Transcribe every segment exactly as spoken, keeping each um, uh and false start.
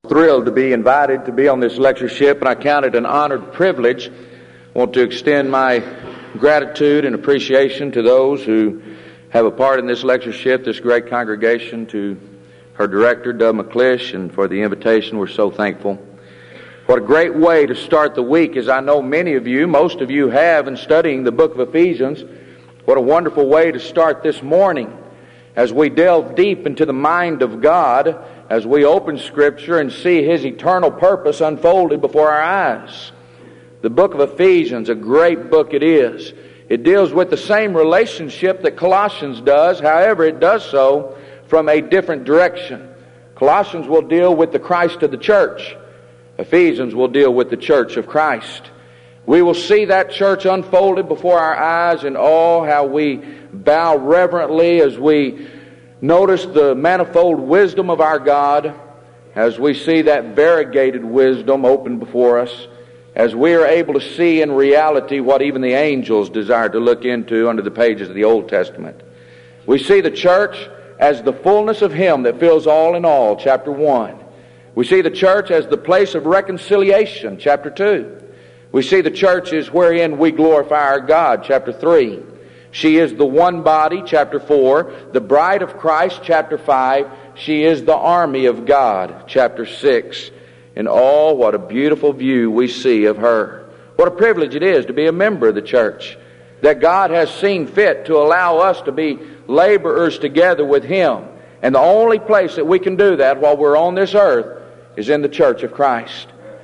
Thrilled to be invited to be on this lectureship, and I count it an honored privilege. I want to extend my gratitude and appreciation to those who have a part in this lectureship, this great congregation, to her director, Doug McClish, and for the invitation. We're so thankful. What a great way to start the week, as I know many of you, most of you have in studying the book of Ephesians. What a wonderful way to start this morning as we delve deep into the mind of God, as we open Scripture and see His eternal purpose unfolded before our eyes. The book of Ephesians, a great book it is. It deals with the same relationship that Colossians does. However, it does so from a different direction. Colossians will deal with the Christ of the church. Ephesians will deal with the church of Christ. We will see that church unfolded before our eyes in awe, how we bow reverently as we notice the manifold wisdom of our God, as we see that variegated wisdom open before us, as we are able to see in reality what even the angels desire to look into under the pages of the Old Testament. We see the church as the fullness of Him that fills all in all, chapter one. We see the church as the place of reconciliation, chapter two. We see the church is wherein we glorify our God, chapter three. She is the one body, chapter four. The bride of Christ, chapter five. She is the army of God, chapter six. And oh, what a beautiful view we see of her. What a privilege it is to be a member of the church, that God has seen fit to allow us to be laborers together with Him. And the only place that we can do that while we're on this earth is in the church of Christ.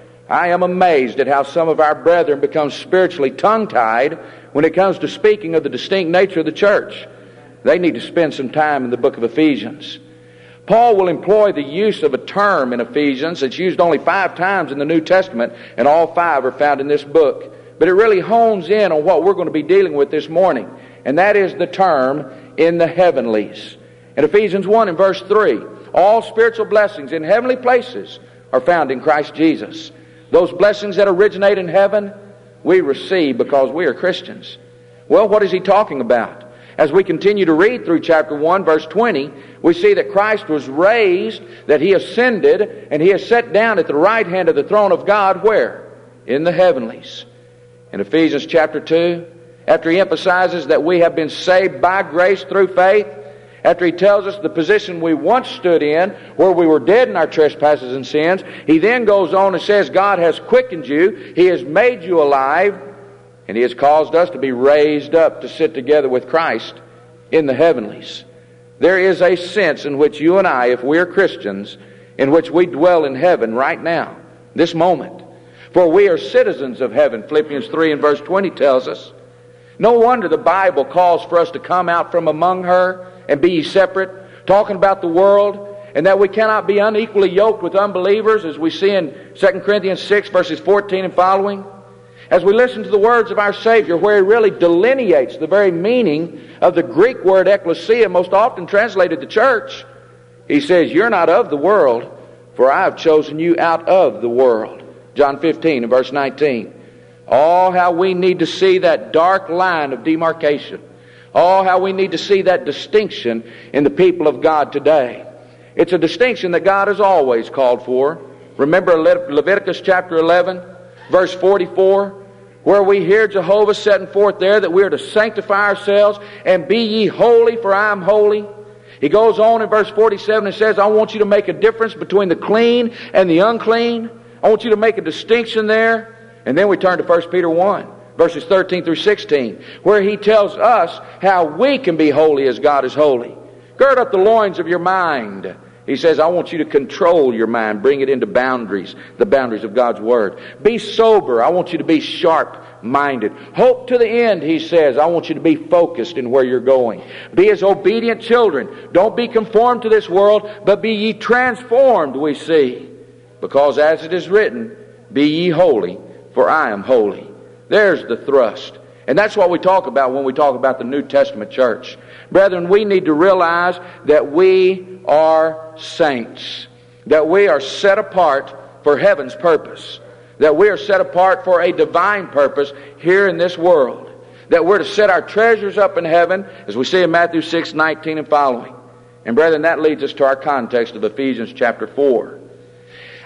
I am amazed at how some of our brethren become spiritually tongue-tied when it comes to speaking of the distinct nature of the church. They need to spend some time in the book of Ephesians. Paul will employ the use of a term in Ephesians that's used only five times in the New Testament, and all five are found in this book. But it really hones in on what we're going to be dealing with this morning, and that is the term in the heavenlies. In Ephesians one and verse three, all spiritual blessings in heavenly places are found in Christ Jesus. Those blessings that originate in heaven, we receive because we are Christians. Well, what is he talking about? As we continue to read through chapter one, verse twenty, we see that Christ was raised, that He ascended, and He is set down at the right hand of the throne of God, where? In the heavenlies. In Ephesians chapter two, after he emphasizes that we have been saved by grace through faith, after he tells us the position we once stood in, where we were dead in our trespasses and sins, he then goes on and says God has quickened you, He has made you alive, and He has caused us to be raised up to sit together with Christ in the heavenlies. There is a sense in which you and I, if we are Christians, in which we dwell in heaven right now, this moment. For we are citizens of heaven, Philippians three and verse twenty tells us. No wonder the Bible calls for us to come out from among her and be ye separate, talking about the world, and that we cannot be unequally yoked with unbelievers, as we see in Second Corinthians six, verses fourteen and following. As we listen to the words of our Savior, where He really delineates the very meaning of the Greek word ecclesia, most often translated the church, He says, you're not of the world, for I have chosen you out of the world. John fifteen and verse nineteen. Oh, how we need to see that dark line of demarcation. Oh, how we need to see that distinction in the people of God today. It's a distinction that God has always called for. Remember Le- Leviticus chapter eleven, verse forty-four, where we hear Jehovah setting forth there that we are to sanctify ourselves and be ye holy, for I am holy. He goes on in verse forty-seven and says, I want you to make a difference between the clean and the unclean. I want you to make a distinction there. And then we turn to First Peter one, verses thirteen through sixteen, where he tells us how we can be holy as God is holy. Gird up the loins of your mind. He says, I want you to control your mind, bring it into boundaries, the boundaries of God's Word. Be sober. I want you to be sharp-minded. Hope to the end, he says. I want you to be focused in where you're going. Be as obedient children. Don't be conformed to this world, but be ye transformed, we see. Because as it is written, be ye holy, for I am holy. There's the thrust. And that's what we talk about when we talk about the New Testament church. Brethren, we need to realize that we are saints. That we are set apart for heaven's purpose. That we are set apart for a divine purpose here in this world. That we're to set our treasures up in heaven, as we see in Matthew six nineteen and following. And brethren, that leads us to our context of Ephesians chapter four.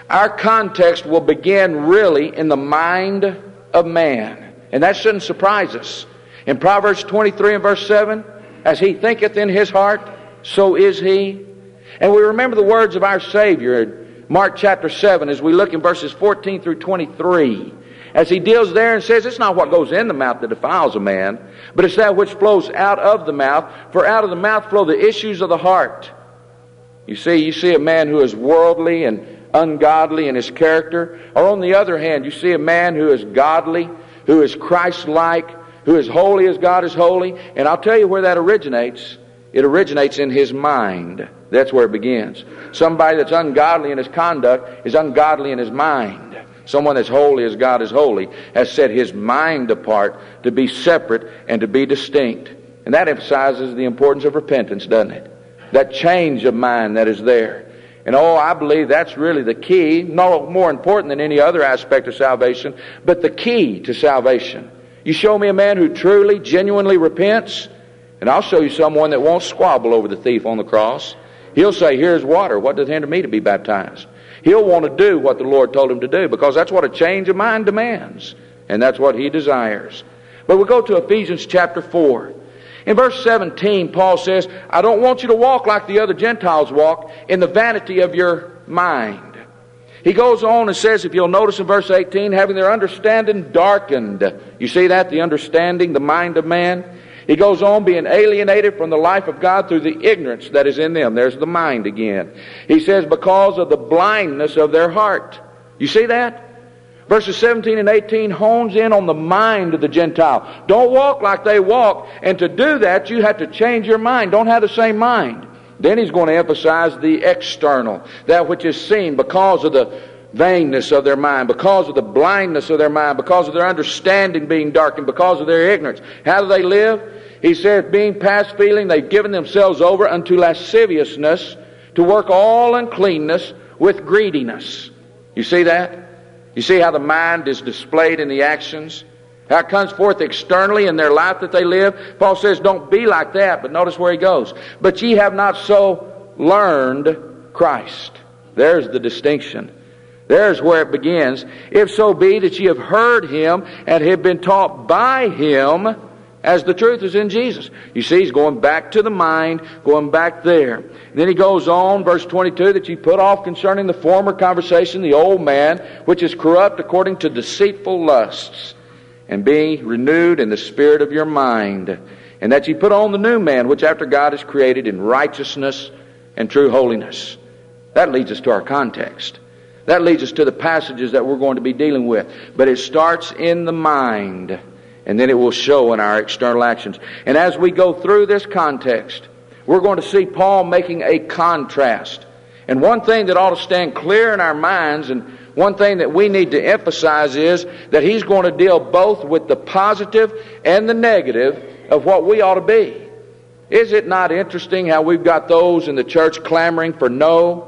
our context will begin really in the mind of man. And that shouldn't surprise us. In Proverbs twenty-three and verse seven, as he thinketh in his heart, so is he. And we remember the words of our Savior in Mark chapter seven as we look in verses fourteen through twenty-three. As he deals there and says, it's not what goes in the mouth that defiles a man, but it's that which flows out of the mouth. For out of the mouth flow the issues of the heart. You see, you see a man who is worldly and ungodly in his character. Or on the other hand, you see a man who is godly, who is Christ-like, who is holy as God is holy. And I'll tell you where that originates. It originates in his mind. That's where it begins. Somebody that's ungodly in his conduct is ungodly in his mind. Someone that's holy as God is holy has set his mind apart to be separate and to be distinct. And that emphasizes the importance of repentance, doesn't it? That change of mind that is there. And oh, I believe that's really the key, no more important than any other aspect of salvation, but the key to salvation. You show me a man who truly, genuinely repents, and I'll show you someone that won't squabble over the thief on the cross. He'll say, here's water. What doth hinder me to be baptized? He'll want to do what the Lord told him to do, because that's what a change of mind demands. And that's what he desires. But we go to Ephesians chapter four. In verse seventeen, Paul says, I don't want you to walk like the other Gentiles walk, in the vanity of your mind. He goes on and says, if you'll notice in verse eighteen, having their understanding darkened. You see that? The understanding, the mind of man. He goes on, being alienated from the life of God through the ignorance that is in them. There's the mind again. He says, because of the blindness of their heart. You see that? Verses seventeen and eighteen hones in on the mind of the Gentile. Don't walk like they walk. And to do that, you have to change your mind. Don't have the same mind. Then he's going to emphasize the external, that which is seen because of the vainness of their mind, because of the blindness of their mind, because of their understanding being darkened, because of their ignorance. How do they live? He says, being past feeling, they've given themselves over unto lasciviousness, to work all uncleanness with greediness. You see that? You see how the mind is displayed in the actions? How it comes forth externally in their life that they live? Paul says, don't be like that, but notice where he goes. But ye have not so learned Christ. There's the distinction. There's where it begins. If so be that ye have heard him and have been taught by him, as the truth is in Jesus. You see, he's going back to the mind, going back there. And then he goes on, verse twenty-two, that ye put off concerning the former conversation, the old man, which is corrupt according to deceitful lusts, and be renewed in the spirit of your mind. And that ye put on the new man, which after God is created in righteousness and true holiness. That leads us to our context. That leads us to the passages that we're going to be dealing with. But it starts in the mind, and then it will show in our external actions. And as we go through this context, we're going to see Paul making a contrast. And one thing that ought to stand clear in our minds, and one thing that we need to emphasize, is that he's going to deal both with the positive and the negative of what we ought to be. Is it not interesting how we've got those in the church clamoring for no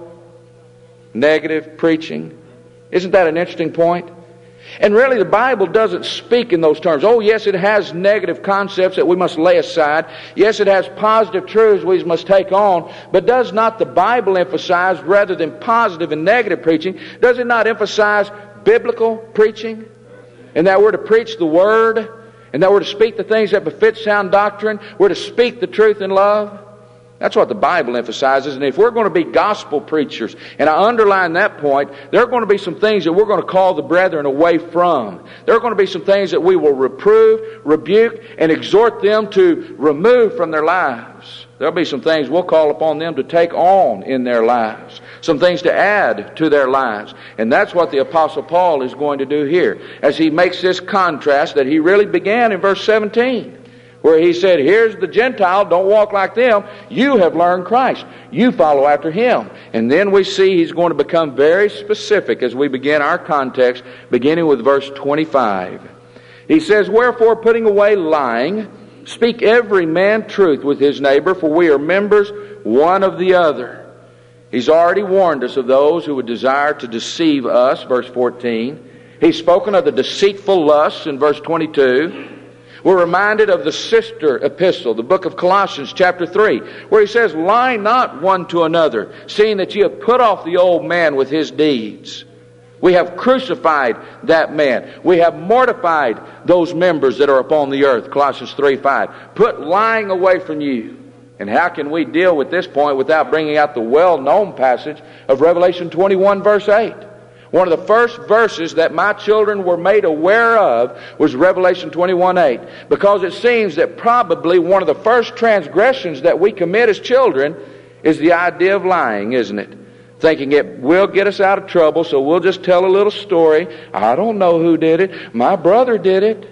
negative preaching? Isn't that an interesting point? And really the Bible doesn't speak in those terms. Oh yes, it has negative concepts that we must lay aside. Yes, it has positive truths we must take on. But does not the Bible emphasize, rather than positive and negative preaching, does it not emphasize biblical preaching? And that we're to preach the Word, and that we're to speak the things that befit sound doctrine. We're to speak the truth in love. That's what the Bible emphasizes. And if we're going to be gospel preachers, and I underline that point, there are going to be some things that we're going to call the brethren away from. There are going to be some things that we will reprove, rebuke, and exhort them to remove from their lives. There'll be some things we'll call upon them to take on in their lives. Some things to add to their lives. And that's what the Apostle Paul is going to do here, as he makes this contrast that he really began in verse seventeen. Where he said, here's the Gentile, don't walk like them. You have learned Christ. You follow after him. And then we see he's going to become very specific as we begin our context, beginning with verse twenty-five. He says, wherefore, putting away lying, speak every man truth with his neighbor, for we are members one of the other. He's already warned us of those who would desire to deceive us, verse fourteen. He's spoken of the deceitful lusts in verse twenty-two. We're reminded of the sister epistle, the book of Colossians chapter three, where he says, lie not one to another, seeing that ye have put off the old man with his deeds. We have crucified that man. We have mortified those members that are upon the earth. Colossians three five. Put lying away from you. And how can we deal with this point without bringing out the well-known passage of Revelation twenty-one verse eight? One of the first verses that my children were made aware of was Revelation twenty-one eight. Because it seems that probably one of the first transgressions that we commit as children is the idea of lying, isn't it? Thinking it will get us out of trouble, so we'll just tell a little story. I don't know who did it. My brother did it.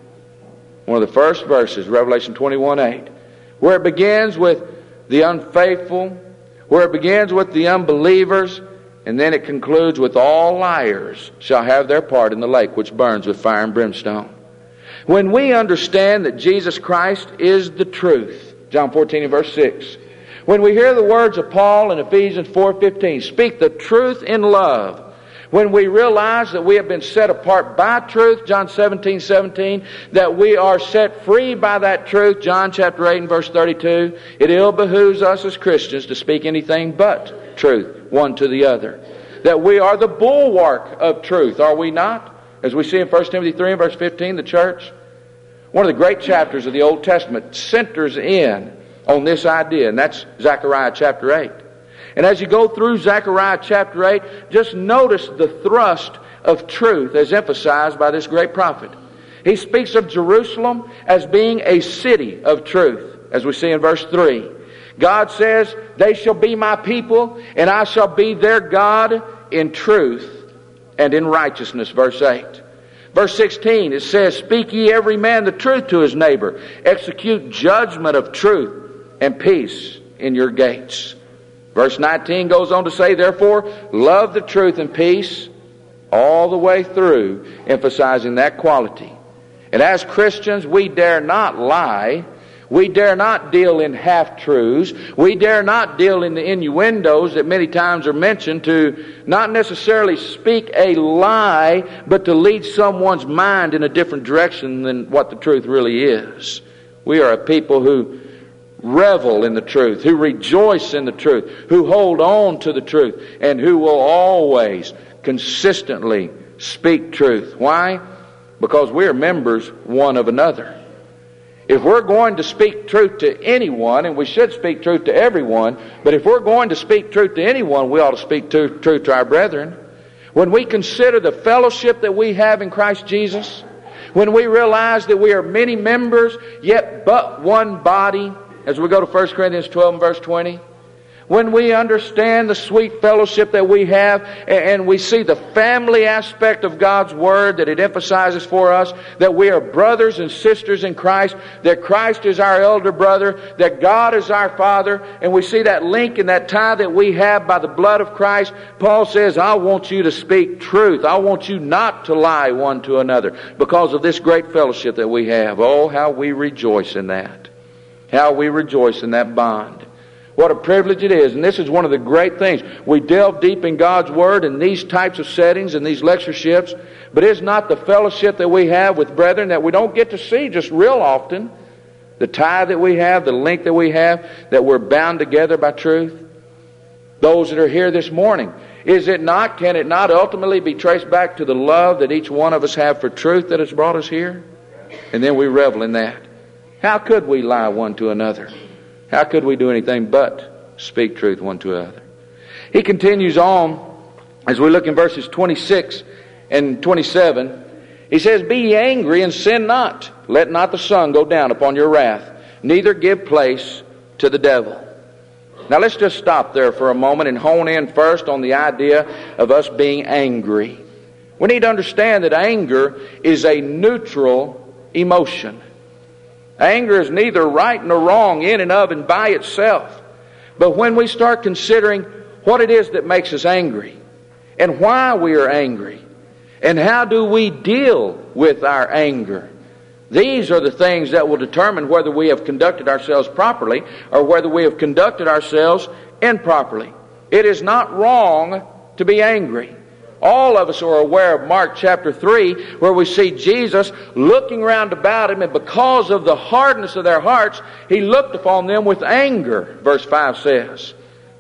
One of the first verses, Revelation twenty-one eight, where it begins with the unfaithful, where it begins with the unbelievers, and then it concludes with all liars shall have their part in the lake which burns with fire and brimstone. When we understand that Jesus Christ is the truth, John fourteen and verse six, when we hear the words of Paul in Ephesians four fifteen, speak the truth in love, when we realize that we have been set apart by truth, John seventeen seventeen, that we are set free by that truth, John chapter eight and verse thirty-two, it ill behooves us as Christians to speak anything but truth, one to the other. That we are the bulwark of truth, are we not? As we see in First Timothy three and verse fifteen, the church. One of the great chapters of the Old Testament centers in on this idea, and that's Zechariah chapter eight. And as you go through Zechariah chapter eight, just notice the thrust of truth as emphasized by this great prophet. He speaks of Jerusalem as being a city of truth, as we see in verse three. God says, they shall be my people, and I shall be their God in truth and in righteousness, verse eight. Verse sixteen, it says, speak ye every man the truth to his neighbor. Execute judgment of truth and peace in your gates. Verse nineteen goes on to say, therefore, love the truth and peace all the way through, emphasizing that quality. And as Christians, we dare not lie. We dare not deal in half-truths. We dare not deal in the innuendos that many times are mentioned, to not necessarily speak a lie, but to lead someone's mind in a different direction than what the truth really is. We are a people who revel in the truth, who rejoice in the truth, who hold on to the truth, and who will always consistently speak truth. Why? Because we are members one of another. If we're going to speak truth to anyone, and we should speak truth to everyone, but if we're going to speak truth to anyone, we ought to speak truth to our brethren. When we consider the fellowship that we have in Christ Jesus, when we realize that we are many members, yet but one body, as we go to First Corinthians twelve and verse twenty, when we understand the sweet fellowship that we have, and we see the family aspect of God's Word that it emphasizes for us, that we are brothers and sisters in Christ, that Christ is our elder brother, that God is our Father, and we see that link and that tie that we have by the blood of Christ, Paul says, I want you to speak truth. I want you not to lie one to another because of this great fellowship that we have. Oh, how we rejoice in that. How we rejoice in that bond. What a privilege it is. And this is one of the great things. We delve deep in God's Word in these types of settings and these lectureships. But it's not the fellowship that we have with brethren that we don't get to see just real often. The tie that we have, the link that we have, that we're bound together by truth. Those that are here this morning. Is it not, can it not ultimately be traced back to the love that each one of us have for truth that has brought us here? And then we revel in that. How could we lie one to another? How could we do anything but speak truth one to another? He continues on as we look in verses twenty-six and twenty-seven. He says, be ye angry and sin not. Let not the sun go down upon your wrath. Neither give place to the devil. Now let's just stop there for a moment and hone in first on the idea of us being angry. We need to understand that anger is a neutral emotion. Anger is neither right nor wrong in and of and by itself. But when we start considering what it is that makes us angry, and why we are angry, and how do we deal with our anger, these are the things that will determine whether we have conducted ourselves properly or whether we have conducted ourselves improperly. It is not wrong to be angry. All of us are aware of Mark chapter three, where we see Jesus looking round about him, and because of the hardness of their hearts, he looked upon them with anger, verse five says.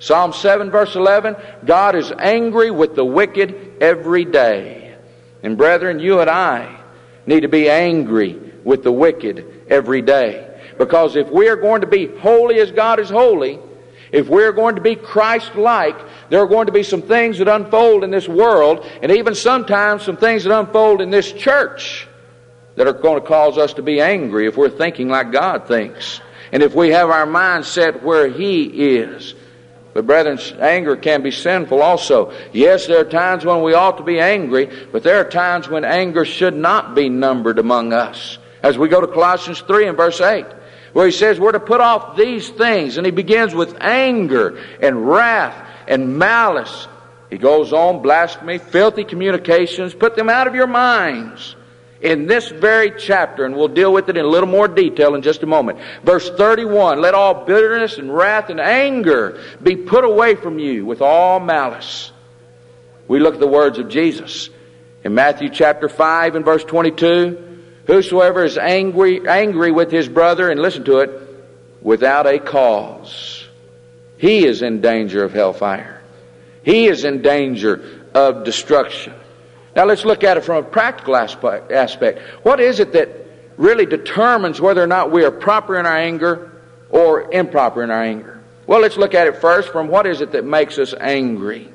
Psalm seven verse eleven, God is angry with the wicked every day. And brethren, you and I need to be angry with the wicked every day. Because if we are going to be holy as God is holy, if we're going to be Christ-like, there are going to be some things that unfold in this world, and even sometimes some things that unfold in this church that are going to cause us to be angry if we're thinking like God thinks. And if we have our mind set where He is. But brethren, anger can be sinful also. Yes, there are times when we ought to be angry, but there are times when anger should not be numbered among us. As we go to Colossians three and verse eight, where he says we're to put off these things, and he begins with anger and wrath and malice. He goes on, blasphemy, filthy communications, put them out of your minds. In this very chapter, and we'll deal with it in a little more detail in just a moment. Verse thirty-one, let all bitterness and wrath and anger be put away from you with all malice. We look at the words of Jesus. In Matthew chapter five and verse twenty-two, whosoever is angry, angry with his brother, and listen to it, without a cause, he is in danger of hellfire. He is in danger of destruction. Now let's look at it from a practical aspect. What is it that really determines whether or not we are proper in our anger or improper in our anger? Well, let's look at it first from what is it that makes us angry.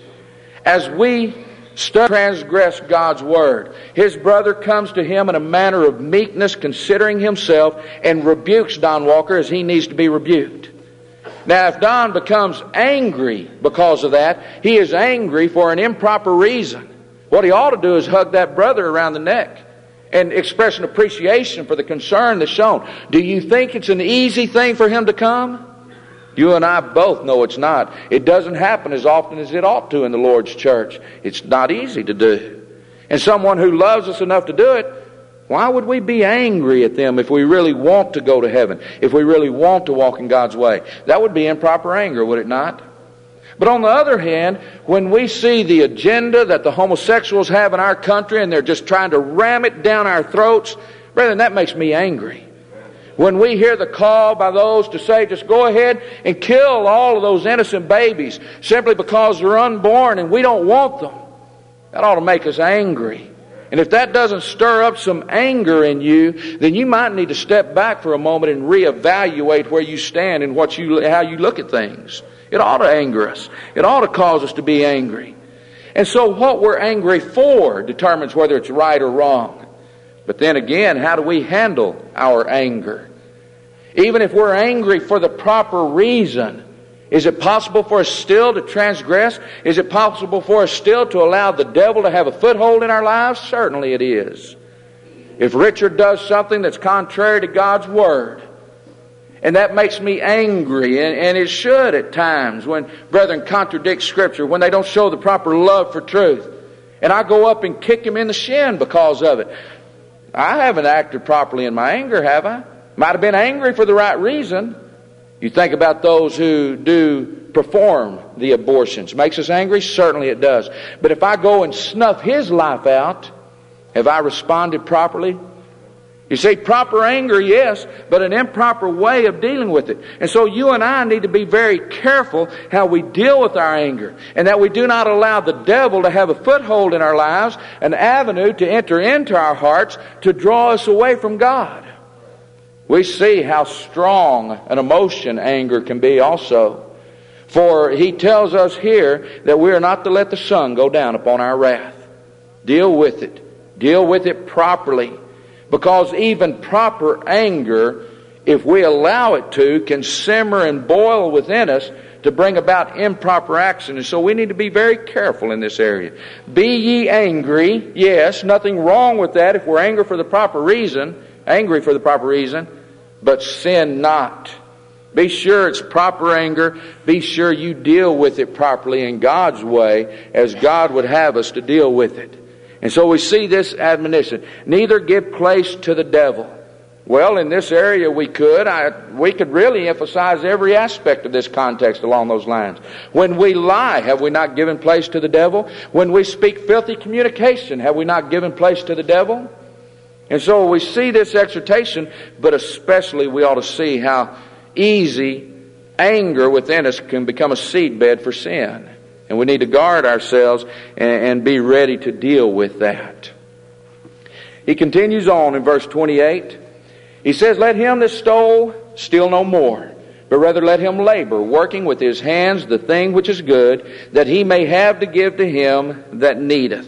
As we transgress God's word, his brother comes to him in a manner of meekness, considering himself, and rebukes Don Walker as he needs to be rebuked. Now, if Don becomes angry because of that, he is angry for an improper reason. What he ought to do is hug that brother around the neck and express an appreciation for the concern that's shown. Do you think it's an easy thing for him to come? You and I both know it's not. It doesn't happen as often as it ought to in the Lord's church. It's not easy to do. And someone who loves us enough to do it, why would we be angry at them if we really want to go to heaven, if we really want to walk in God's way? That would be improper anger, would it not? But on the other hand, when we see the agenda that the homosexuals have in our country and they're just trying to ram it down our throats, brethren, that makes me angry. When we hear the call by those to say, just go ahead and kill all of those innocent babies simply because they're unborn and we don't want them, that ought to make us angry. And if that doesn't stir up some anger in you, then you might need to step back for a moment and reevaluate where you stand and what you, how you look at things. It ought to anger us. It ought to cause us to be angry. And so what we're angry for determines whether it's right or wrong. But then again, how do we handle our anger? Even if we're angry for the proper reason, is it possible for us still to transgress? Is it possible for us still to allow the devil to have a foothold in our lives? Certainly it is. If Richard does something that's contrary to God's word, and that makes me angry, and, and it should at times when brethren contradict Scripture, when they don't show the proper love for truth. And I go up and kick him in the shin because of it. I haven't acted properly in my anger, have I? Might have been angry for the right reason. You think about those who do perform the abortions. Makes us angry? Certainly it does. But if I go and snuff his life out, have I responded properly? You see, proper anger, yes, but an improper way of dealing with it. And so you and I need to be very careful how we deal with our anger, and that we do not allow the devil to have a foothold in our lives, an avenue to enter into our hearts to draw us away from God. We see how strong an emotion anger can be also. For he tells us here that we are not to let the sun go down upon our wrath. Deal with it. Deal with it properly. Because even proper anger, if we allow it to, can simmer and boil within us to bring about improper action. And so we need to be very careful in this area. Be ye angry. Yes, nothing wrong with that if we're angry for the proper reason. Angry for the proper reason. But sin not. Be sure it's proper anger. Be sure you deal with it properly in God's way as God would have us to deal with it. And so we see this admonition. Neither give place to the devil. Well, in this area we could. I, we could really emphasize every aspect of this context along those lines. When we lie, have we not given place to the devil? When we speak filthy communication, have we not given place to the devil? And so we see this exhortation, but especially we ought to see how easy anger within us can become a seedbed for sin. And we need to guard ourselves and, and be ready to deal with that. He continues on in verse twenty-eight. He says, let him that stole steal no more, but rather let him labor, working with his hands the thing which is good, that he may have to give to him that needeth.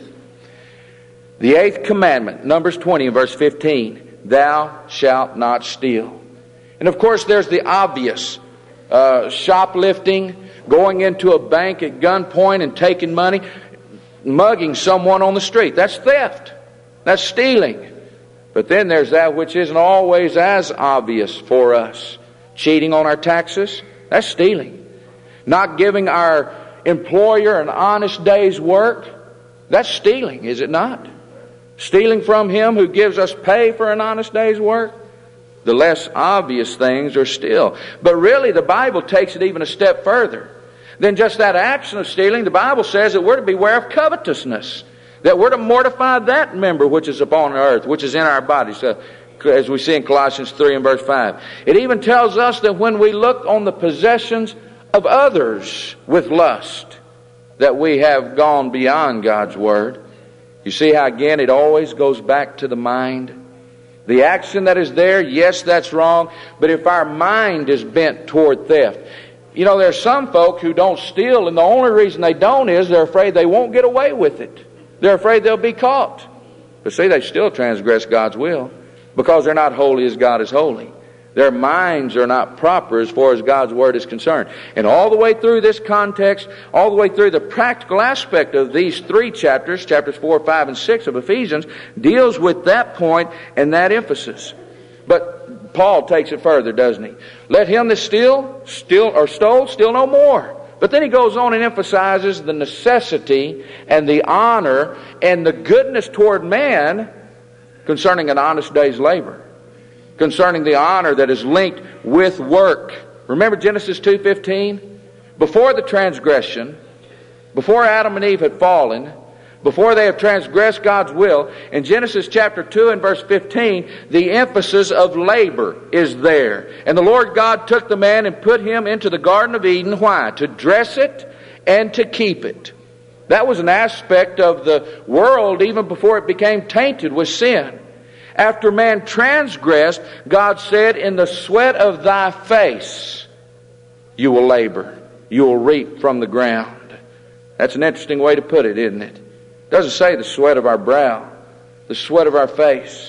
The eighth commandment, Numbers twenty and verse fifteen, thou shalt not steal. And of course there's the obvious, uh, shoplifting, going into a bank at gunpoint and taking money, mugging someone on the street. That's theft. That's stealing. But then there's that which isn't always as obvious for us. Cheating on our taxes, that's stealing. Not giving our employer an honest day's work, that's stealing, is it not? Stealing from him who gives us pay for an honest day's work. The less obvious things are still. But really the Bible takes it even a step further than just that action of stealing. The Bible says that we're to beware of covetousness. That we're to mortify that member which is upon the earth, which is in our bodies, uh, as we see in Colossians three and verse five. It even tells us that when we look on the possessions of others with lust, that we have gone beyond God's Word. You see how, again, it always goes back to the mind. The action that is there, yes, that's wrong, but if our mind is bent toward theft. You know, there are some folk who don't steal, and the only reason they don't is they're afraid they won't get away with it. They're afraid they'll be caught. But see, they still transgress God's will because they're not holy as God is holy. Their minds are not proper as far as God's Word is concerned. And all the way through this context, all the way through the practical aspect of these three chapters, chapters four, five, and six of Ephesians, deals with that point and that emphasis. But Paul takes it further, doesn't he? Let him that steal, steal or stole, steal no more. But then he goes on and emphasizes the necessity and the honor and the goodness toward man concerning an honest day's labor. Concerning the honor that is linked with work. Remember Genesis two fifteen? Before the transgression, before Adam and Eve had fallen, before they have transgressed God's will, in Genesis chapter two and verse fifteen, the emphasis of labor is there. And the Lord God took the man and put him into the Garden of Eden. Why? To dress it and to keep it. That was an aspect of the world even before it became tainted with sin. After man transgressed, God said, in the sweat of thy face you will labor. You will reap from the ground. That's an interesting way to put it, isn't it? It doesn't say the sweat of our brow, the sweat of our face.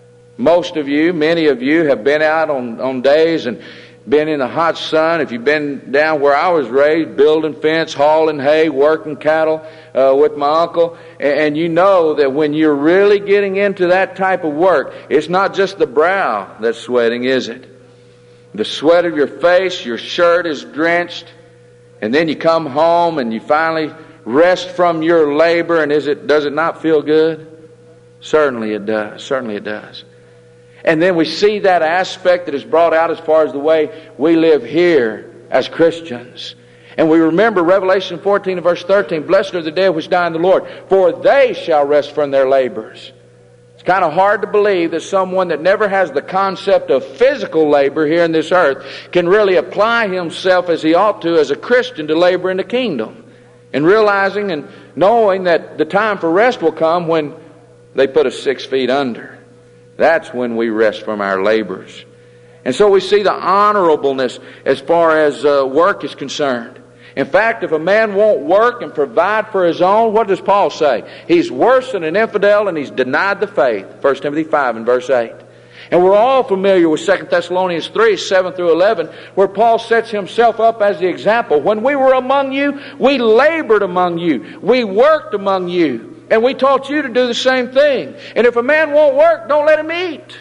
Most of you, many of you have been out on, on days and been in the hot sun. If you've been down where I was raised, building fence, hauling hay, working cattle uh, with my uncle, and, and you know that when you're really getting into that type of work, it's not just the brow that's sweating, is it? The sweat of your face, your shirt is drenched, and then you come home and you finally rest from your labor, and is it does it not feel good? Certainly it does. Certainly it does. And then we see that aspect that is brought out as far as the way we live here as Christians. And we remember Revelation fourteen and verse thirteen, blessed are the dead which die in the Lord, for they shall rest from their labors. It's kind of hard to believe that someone that never has the concept of physical labor here in this earth can really apply himself as he ought to as a Christian to labor in the kingdom. And realizing and knowing that the time for rest will come when they put us six feet under. That's when we rest from our labors. And so we see the honorableness as far as uh, work is concerned. In fact, if a man won't work and provide for his own, what does Paul say? He's worse than an infidel and he's denied the faith. First Timothy five and verse eight. And we're all familiar with Second Thessalonians three, seven through eleven, where Paul sets himself up as the example. When we were among you, we labored among you. We worked among you. And we taught you to do the same thing. And if a man won't work, don't let him eat.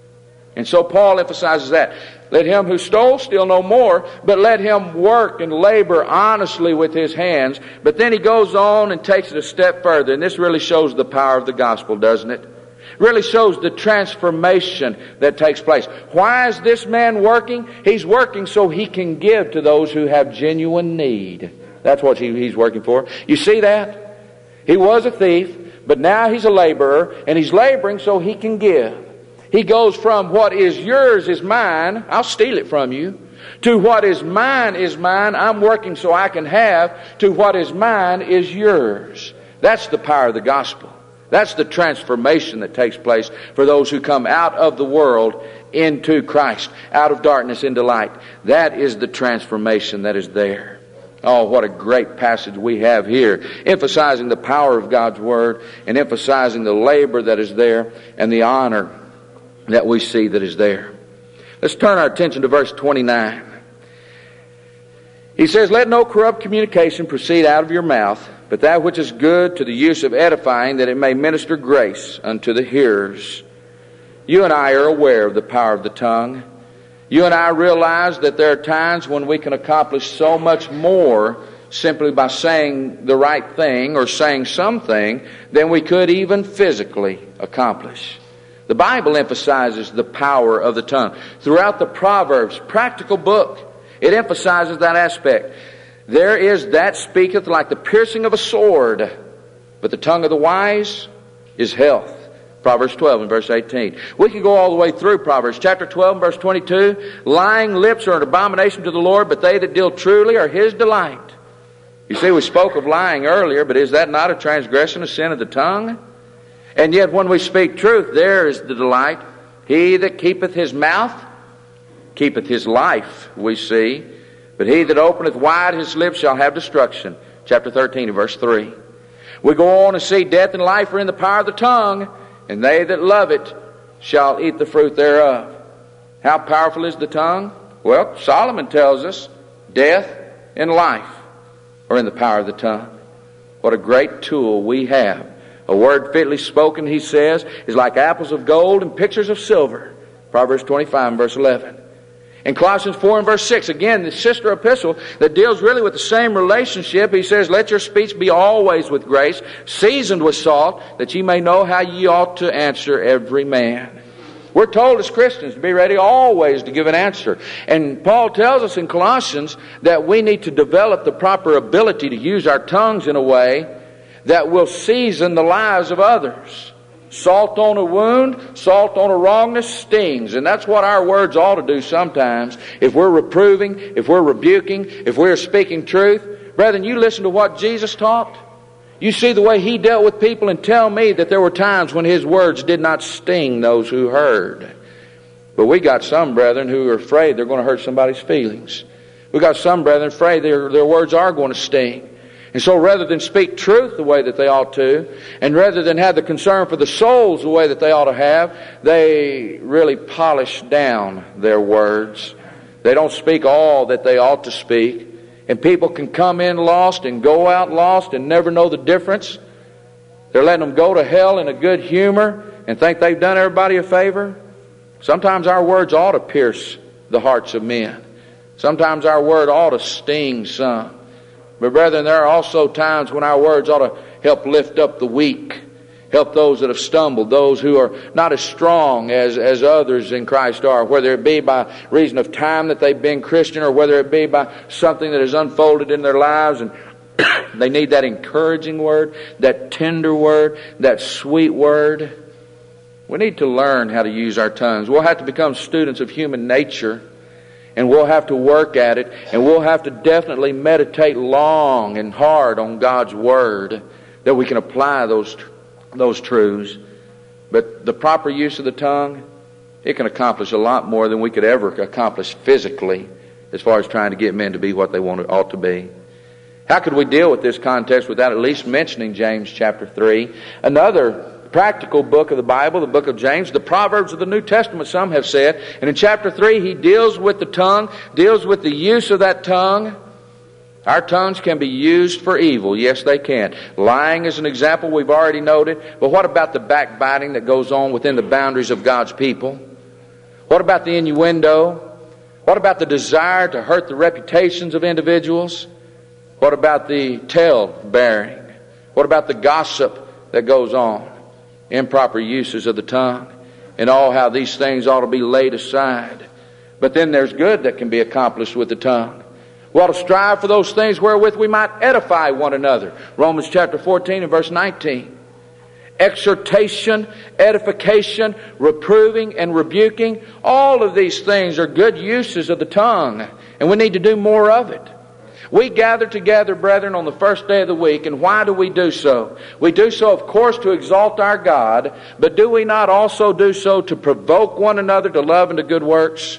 And so Paul emphasizes that. Let him who stole steal no more, but let him work and labor honestly with his hands. But then he goes on and takes it a step further. And this really shows the power of the gospel, doesn't it? Really shows the transformation that takes place. Why is this man working? He's working so he can give to those who have genuine need. That's what he, he's working for. You see that? He was a thief, but now he's a laborer, and he's laboring so he can give. He goes from what is yours is mine, I'll steal it from you. To what is mine is mine. I'm working so I can have. To what is mine is yours. That's the power of the gospel. That's the transformation that takes place for those who come out of the world into Christ, out of darkness into light. That is the transformation that is there. Oh, what a great passage we have here, emphasizing the power of God's Word and emphasizing the labor that is there and the honor that we see that is there. Let's turn our attention to verse twenty-nine. He says, "Let no corrupt communication proceed out of your mouth, but that which is good to the use of edifying, that it may minister grace unto the hearers." You and I are aware of the power of the tongue. You and I realize that there are times when we can accomplish so much more simply by saying the right thing or saying something than we could even physically accomplish. The Bible emphasizes the power of the tongue. Throughout the Proverbs, practical book, it emphasizes that aspect. There is that speaketh like the piercing of a sword, but the tongue of the wise is health. Proverbs twelve and verse eighteen. We can go all the way through Proverbs chapter twelve and verse twenty-two. Lying lips are an abomination to the Lord, but they that deal truly are His delight. You see, we spoke of lying earlier, but is that not a transgression, a sin of the tongue? And yet when we speak truth, there is the delight. He that keepeth his mouth keepeth his life, we see. But he that openeth wide his lips shall have destruction. Chapter thirteen and verse three. We go on and see death and life are in the power of the tongue, and they that love it shall eat the fruit thereof. How powerful is the tongue? Well, Solomon tells us death and life are in the power of the tongue. What a great tool we have. A word fitly spoken, he says, is like apples of gold and pictures of silver. Proverbs twenty-five and verse eleven. In Colossians four and verse six, again, the sister epistle that deals really with the same relationship. He says, "Let your speech be always with grace, seasoned with salt, that ye may know how ye ought to answer every man." We're told as Christians to be ready always to give an answer. And Paul tells us in Colossians that we need to develop the proper ability to use our tongues in a way that will season the lives of others. Salt on a wound, salt on a wrongness stings. And that's what our words ought to do sometimes. If we're reproving, if we're rebuking, if we're speaking truth. Brethren, you listen to what Jesus taught. You see the way He dealt with people, and tell me that there were times when His words did not sting those who heard. But we got some brethren who are afraid they're going to hurt somebody's feelings. We got some brethren afraid their, their words are going to sting. And so rather than speak truth the way that they ought to, and rather than have the concern for the souls the way that they ought to have, they really polish down their words. They don't speak all that they ought to speak. And people can come in lost and go out lost and never know the difference. They're letting them go to hell in a good humor and think they've done everybody a favor. Sometimes our words ought to pierce the hearts of men. Sometimes our word ought to sting some. But brethren, there are also times when our words ought to help lift up the weak, help those that have stumbled, those who are not as strong as, as others in Christ are, whether it be by reason of time that they've been Christian or whether it be by something that has unfolded in their lives, and they need that encouraging word, that tender word, that sweet word. We need to learn how to use our tongues. We'll have to become students of human nature. And we'll have to work at it, and we'll have to definitely meditate long and hard on God's Word that we can apply those, those truths. But the proper use of the tongue, it can accomplish a lot more than we could ever accomplish physically as far as trying to get men to be what they want, ought to be. How could we deal with this context without at least mentioning James chapter three? Another practical book of the Bible, the book of James, the Proverbs of the New Testament, some have said. And in chapter three, he deals with the tongue, deals with the use of that tongue. Our tongues can be used for evil. Yes, they can. Lying is an example we've already noted. But what about the backbiting that goes on within the boundaries of God's people? What about the innuendo? What about the desire to hurt the reputations of individuals? What about the tale-bearing? What about the gossip that goes on? Improper uses of the tongue, and all how these things ought to be laid aside. But then there's good that can be accomplished with the tongue. We ought to strive for those things wherewith we might edify one another. Romans chapter fourteen and verse nineteen. exhortation, edification, reproving, and rebuking. All of these things are good uses of the tongue, and we need to do more of it. We gather together, brethren, on the first day of the week, and why do we do so? We do so, of course, to exalt our God, but do we not also do so to provoke one another to love and to good works?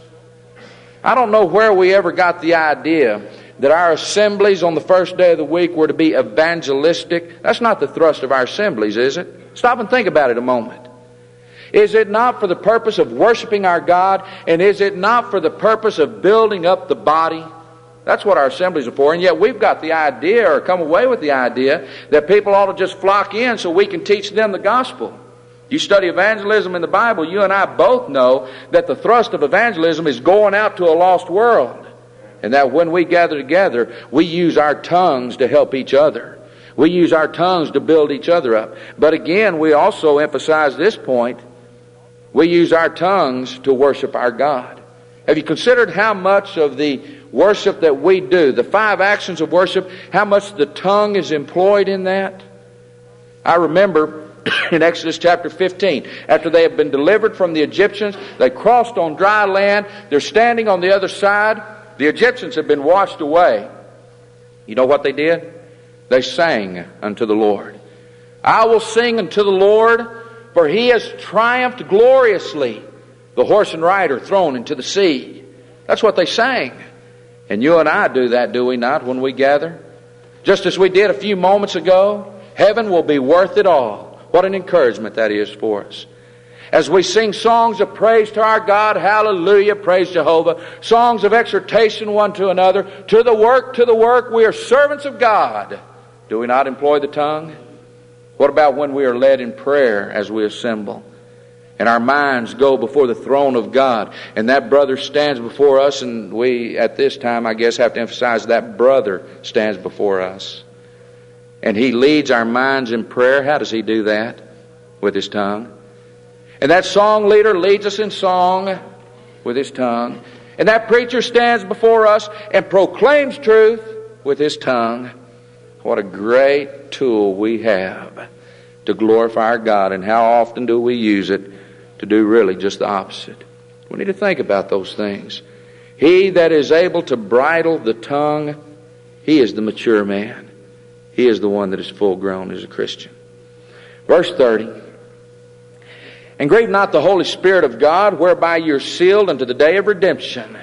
I don't know where we ever got the idea that our assemblies on the first day of the week were to be evangelistic. That's not the thrust of our assemblies, is it? Stop and think about it a moment. Is it not for the purpose of worshiping our God, and is it not for the purpose of building up the body? That's what our assemblies are for, and yet we've got the idea, or come away with the idea, that people ought to just flock in so we can teach them the gospel. You study evangelism in the Bible, you and I both know that the thrust of evangelism is going out to a lost world. And that when we gather together, we use our tongues to help each other. We use our tongues to build each other up. But again, we also emphasize this point. We use our tongues to worship our God. Have you considered how much of the worship that we do, the five actions of worship, how much the tongue is employed in that? I remember in Exodus chapter fifteen, after they have been delivered from the Egyptians, they crossed on dry land. They're standing on the other side. The Egyptians have been washed away. You know what they did? They sang unto the Lord. I will sing unto the Lord, for he has triumphed gloriously. The horse and rider thrown into the sea. That's what they sang. And you and I do that, do we not, when we gather? Just as we did a few moments ago, heaven will be worth it all. What an encouragement that is for us. As we sing songs of praise to our God, hallelujah, praise Jehovah, songs of exhortation one to another, to the work, to the work, we are servants of God. Do we not employ the tongue? What about when we are led in prayer as we assemble? And our minds go before the throne of God. And that brother stands before us, and we, at this time, I guess, have to emphasize that brother stands before us. And he leads our minds in prayer. How does he do that? With his tongue. And that song leader leads us in song with his tongue. And that preacher stands before us and proclaims truth with his tongue. What a great tool we have to glorify our God. And how often do we use it to do really just the opposite? We need to think about those things. He that is able to bridle the tongue, he is the mature man. He is the one that is full grown as a Christian. Verse thirty. And grieve not the Holy Spirit of God, whereby you're sealed unto the day of redemption.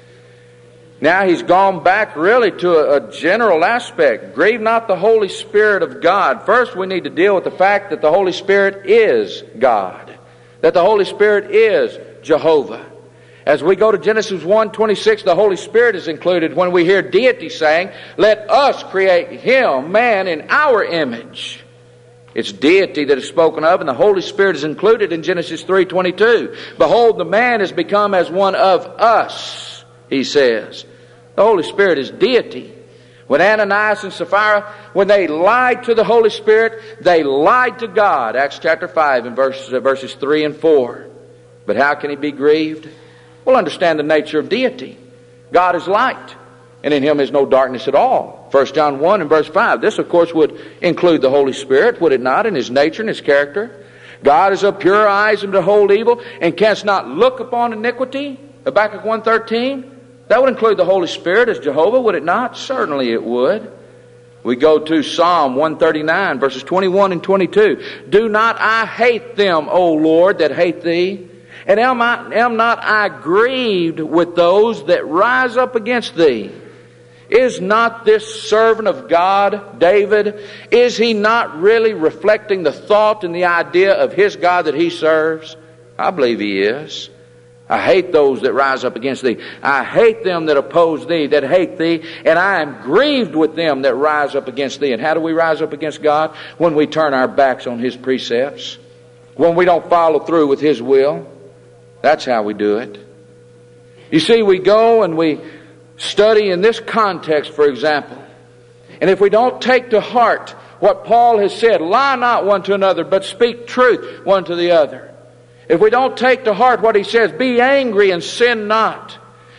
Now he's gone back really to a, a general aspect. Grieve not the Holy Spirit of God. First we need to deal with the fact that the Holy Spirit is God. That the Holy Spirit is Jehovah. As we go to Genesis one twenty-six, the Holy Spirit is included when we hear deity saying, let us create him, man, in our image. It's deity that is spoken of, and the Holy Spirit is included in Genesis three twenty-two. Behold, the man is become as one of us, he says. The Holy Spirit is deity. When Ananias and Sapphira, when they lied to the Holy Spirit, they lied to God. Acts chapter five and verses, uh, verses three and four. But how can he be grieved? Well, understand the nature of deity. God is light, and in him is no darkness at all. First John one and verse five. This, of course, would include the Holy Spirit, would it not, in his nature and his character? God is of pure eyes and to behold evil, and canst not look upon iniquity. Habakkuk one thirteen. That would include the Holy Spirit as Jehovah, would it not? Certainly it would. We go to Psalm one thirty-nine, verses twenty-one and twenty-two. Do not I hate them, O Lord, that hate thee? And am, I, am not I grieved with those that rise up against thee? Is not this servant of God, David, is he not really reflecting the thought and the idea of his God that he serves? I believe he is. I hate those that rise up against thee. I hate them that oppose thee, that hate thee, and I am grieved with them that rise up against thee. And how do we rise up against God? When we turn our backs on his precepts. When we don't follow through with his will. That's how we do it. You see, we go and we study in this context, for example. And if we don't take to heart what Paul has said, lie not one to another, but speak truth one to the other. If we don't take to heart what he says, be angry and sin not.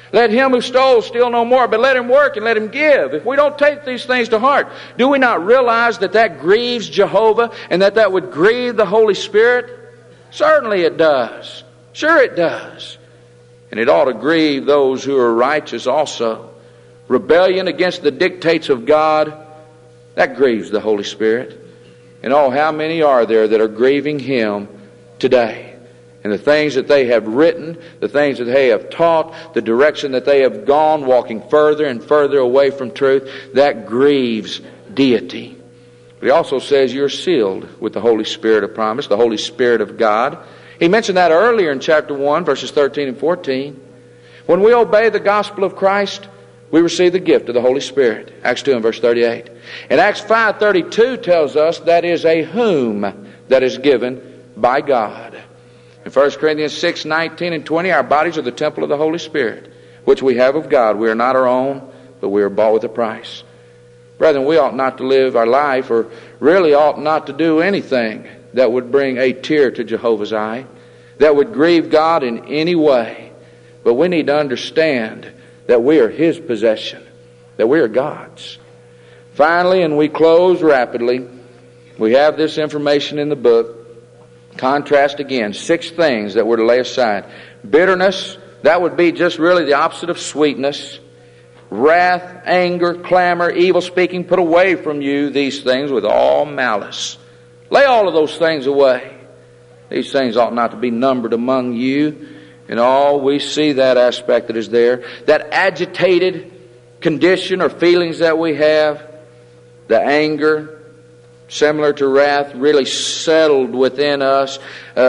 Let him who stole steal no more, but let him work and let him give. If we don't take these things to heart, do we not realize that that grieves Jehovah and that that would grieve the Holy Spirit? Certainly it does. Sure it does. And it ought to grieve those who are righteous also. Rebellion against the dictates of God, that grieves the Holy Spirit. And oh, how many are there that are grieving Him today? And the things that they have written, the things that they have taught, the direction that they have gone, walking further and further away from truth, that grieves deity. He also says you're sealed with the Holy Spirit of promise, the Holy Spirit of God. He mentioned that earlier in chapter one, verses thirteen and fourteen. When we obey the gospel of Christ, we receive the gift of the Holy Spirit. Acts two and verse thirty-eight. And Acts five thirty-two tells us that is a whom that is given by God. In First Corinthians six nineteen and twenty, our bodies are the temple of the Holy Spirit, which we have of God. We are not our own, but we are bought with a price. Brethren, we ought not to live our life, or really ought not to do anything that would bring a tear to Jehovah's eye, that would grieve God in any way. But we need to understand that we are His possession, that we are God's. Finally, and we close rapidly, we have this information in the book. Contrast again, six things that we're to lay aside. Bitterness, that would be just really the opposite of sweetness. Wrath, anger, clamor, evil speaking, put away from you these things with all malice. Lay all of those things away. These things ought not to be numbered among you. And all we see that aspect that is there. That agitated condition or feelings that we have. The anger, similar to wrath, really settled within us,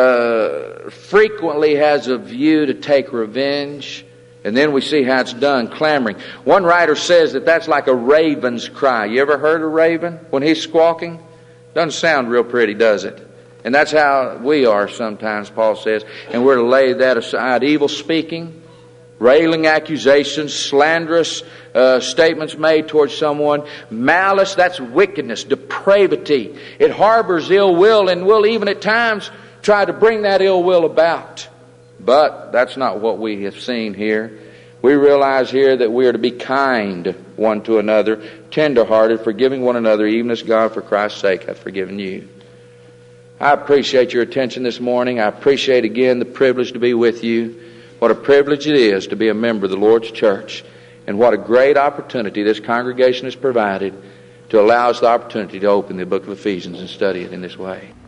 uh, frequently has a view to take revenge. And then we see how it's done, clamoring. One writer says that that's like a raven's cry. You ever heard a raven when he's squawking? Doesn't sound real pretty, does it? And that's how we are sometimes, Paul says. And we're to lay that aside. Evil speaking, railing accusations, slanderous uh, statements made towards someone. Malice, that's wickedness, depravity. It harbors ill will and will even at times try to bring that ill will about. But that's not what we have seen here. We realize here that we are to be kind one to another, tender-hearted, forgiving one another, even as God for Christ's sake hath forgiven you. I appreciate your attention this morning. I appreciate again the privilege to be with you. What a privilege it is to be a member of the Lord's church. And what a great opportunity this congregation has provided to allow us the opportunity to open the book of Ephesians and study it in this way.